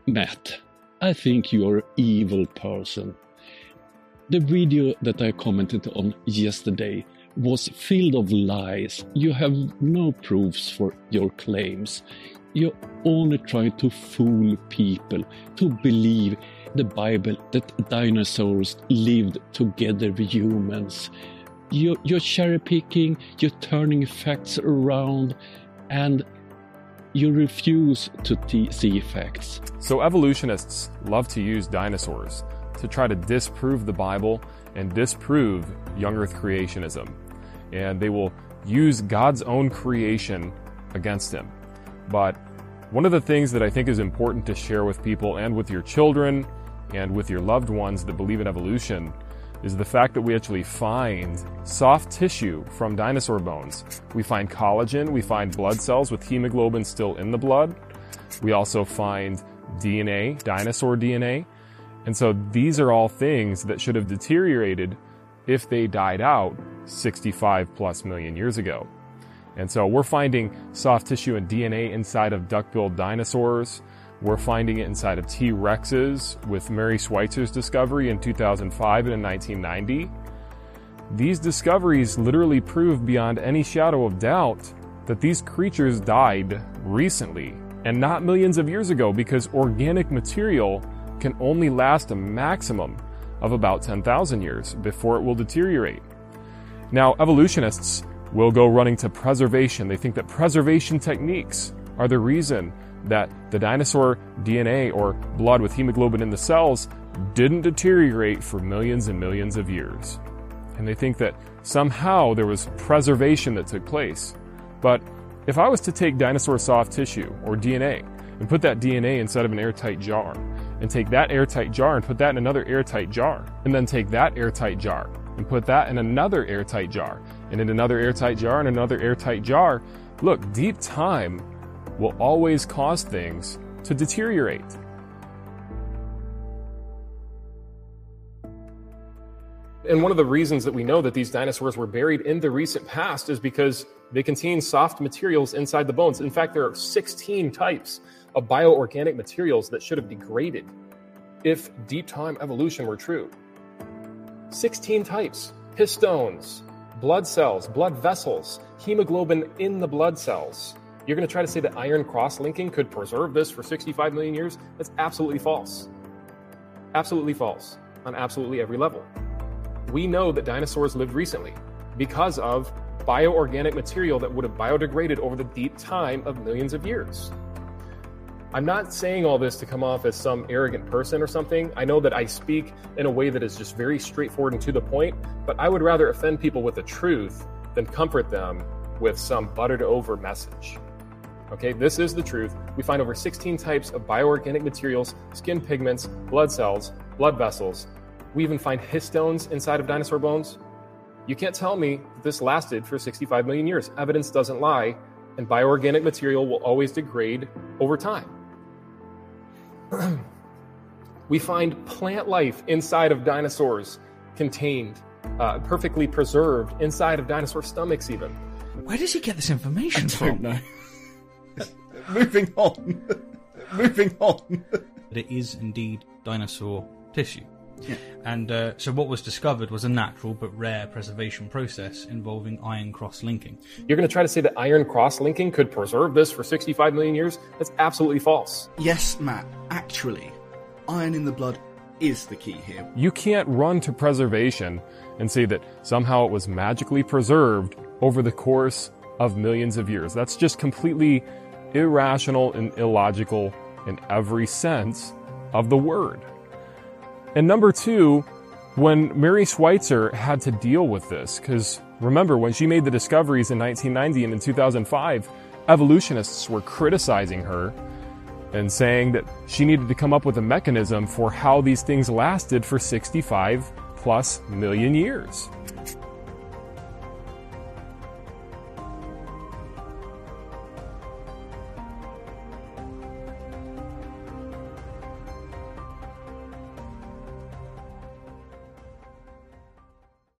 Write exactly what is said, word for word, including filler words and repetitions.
Matt, I think you're an evil person. The video that I commented on yesterday was filled of lies. You have no proofs for your claims. You only try to fool people to believe the Bible that dinosaurs lived together with humans. You, you're cherry picking, you're turning facts around, and you refuse to t- see facts. So evolutionists love to use dinosaurs to try to disprove the Bible and disprove young earth creationism. And they will use God's own creation against him. But one of the things that I think is important to share with people and with your children and with your loved ones that believe in evolution is the fact that we actually find soft tissue from dinosaur bones. We find collagen, we find blood cells with hemoglobin still in the blood. We also find D N A, dinosaur D N A. And so these are all things that should have deteriorated if they died out sixty-five plus million years ago. And so we're finding soft tissue and D N A inside of duck-billed dinosaurs. We're finding it inside of T-Rexes with Mary Schweitzer's discovery in two thousand five and in nineteen ninety. These discoveries literally prove beyond any shadow of doubt that these creatures died recently and not millions of years ago, because organic material can only last a maximum of about ten thousand years before it will deteriorate. Now, evolutionists will go running to preservation. They think that preservation techniques are the reason that the dinosaur D N A or blood with hemoglobin in the cells didn't deteriorate for millions and millions of years. And they think that somehow there was preservation that took place. But if I was to take dinosaur soft tissue or D N A and put that D N A inside of an airtight jar, and take that airtight jar and put that in another airtight jar, and then take that airtight jar and put that in another airtight jar, and in another airtight jar and another airtight jar, look, deep time will always cause things to deteriorate. And one of the reasons that we know that these dinosaurs were buried in the recent past is because they contain soft materials inside the bones. In fact, there are sixteen types of bioorganic materials that should have degraded if deep time evolution were true. sixteen types: histones, blood cells, blood vessels, hemoglobin in the blood cells. You're going to try to say that iron cross-linking could preserve this for sixty-five million years? That's absolutely false. Absolutely false on absolutely every level. We know that dinosaurs lived recently because of bioorganic material that would have biodegraded over the deep time of millions of years. I'm not saying all this to come off as some arrogant person or something. I know that I speak in a way that is just very straightforward and to the point, but I would rather offend people with the truth than comfort them with some buttered over message. Okay, this is the truth. We find over sixteen types of bioorganic materials, skin pigments, blood cells, blood vessels. We even find histones inside of dinosaur bones. You can't tell me that this lasted for sixty-five million years. Evidence doesn't lie, and bioorganic material will always degrade over time. We find plant life inside of dinosaurs contained, uh, perfectly preserved inside of dinosaur stomachs even. Where does he get this information I from? don't know. Moving on. Moving on. But it is indeed dinosaur tissue. Yeah. And uh, so what was discovered was a natural but rare preservation process involving iron cross-linking. You're going to try to say that iron cross-linking could preserve this for sixty-five million years? That's absolutely false. Yes, Matt. Actually, iron in the blood is the key here. You can't run to preservation and say that somehow it was magically preserved over the course of millions of years. That's just completely irrational and illogical in every sense of the word. And number two, when Mary Schweitzer had to deal with this, because remember, when she made the discoveries in nineteen ninety and in two thousand five, evolutionists were criticizing her and saying that she needed to come up with a mechanism for how these things lasted for sixty-five plus million years.